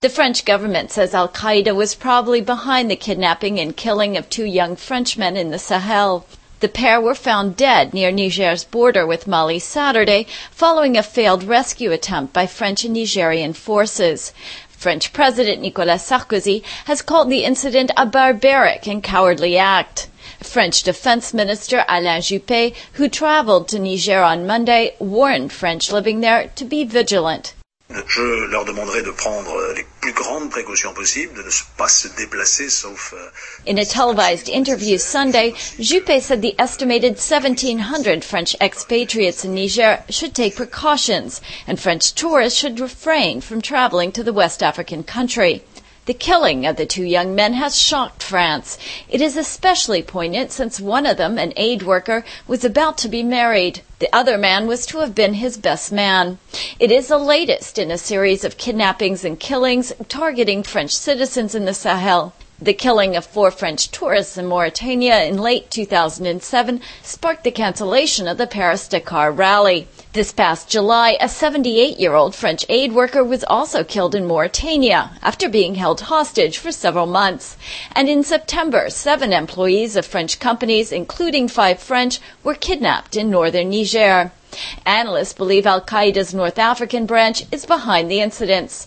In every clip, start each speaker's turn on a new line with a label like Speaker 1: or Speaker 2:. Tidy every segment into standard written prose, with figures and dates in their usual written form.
Speaker 1: The French government says Al-Qaeda was probably behind the kidnapping and killing of 2 young Frenchmen in the Sahel. The pair were found dead near Niger's border with Mali Saturday, following a failed rescue attempt by French and Nigerian forces. French President Nicolas Sarkozy has called the incident a barbaric and cowardly act. French Defense Minister Alain Juppé, who traveled to Niger on Monday, warned French living there to be vigilant.
Speaker 2: Je leur demanderai de prendre les plus grandes précautions possibles, de ne pas se déplacer sauf...
Speaker 1: In a televised interview Sunday, Juppé said the estimated 1,700 French expatriates in Niger should take precautions, and French tourists should refrain from traveling to the West African country. The killing of the 2 young men has shocked France. It is especially poignant since one of them, an aid worker, was about to be married. The other man was to have been his best man. It is the latest in a series of kidnappings and killings targeting French citizens in the Sahel. The killing of 4 French tourists in Mauritania in late 2007 sparked the cancellation of the Paris-Dakar rally. This past July, a 78-year-old French aid worker was also killed in Mauritania after being held hostage for several months. And in September, 7 employees of French companies, including 5 French, were kidnapped in northern Niger. Analysts believe Al-Qaeda's North African branch is behind the incidents.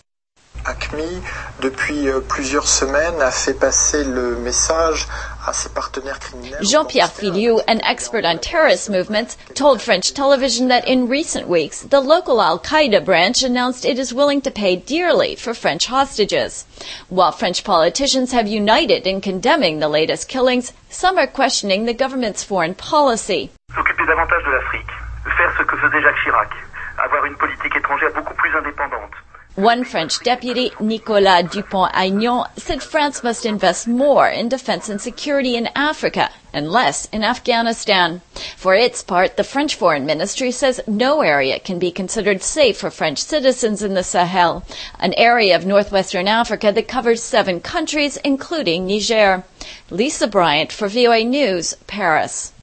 Speaker 3: ACMI, depuis plusieurs semaines, a fait passer le message à ses partenaires criminels.
Speaker 1: Jean-Pierre Filiou, an expert on terrorist movements, told French television that in recent weeks, the local Al-Qaeda branch announced it is willing to pay dearly for French hostages. While French politicians have united in condemning the latest killings, some are questioning the government's foreign policy.
Speaker 4: S'occuper davantage de l'Afrique, faire ce que faisait Jacques Chirac, avoir une politique étrangère beaucoup plus indépendante.
Speaker 1: One French deputy, Nicolas Dupont-Aignan, said France must invest more in defense and security in Africa and less in Afghanistan. For its part, the French Foreign Ministry says no area can be considered safe for French citizens in the Sahel, an area of northwestern Africa that covers 7 countries, including Niger. Lisa Bryant for VOA News, Paris.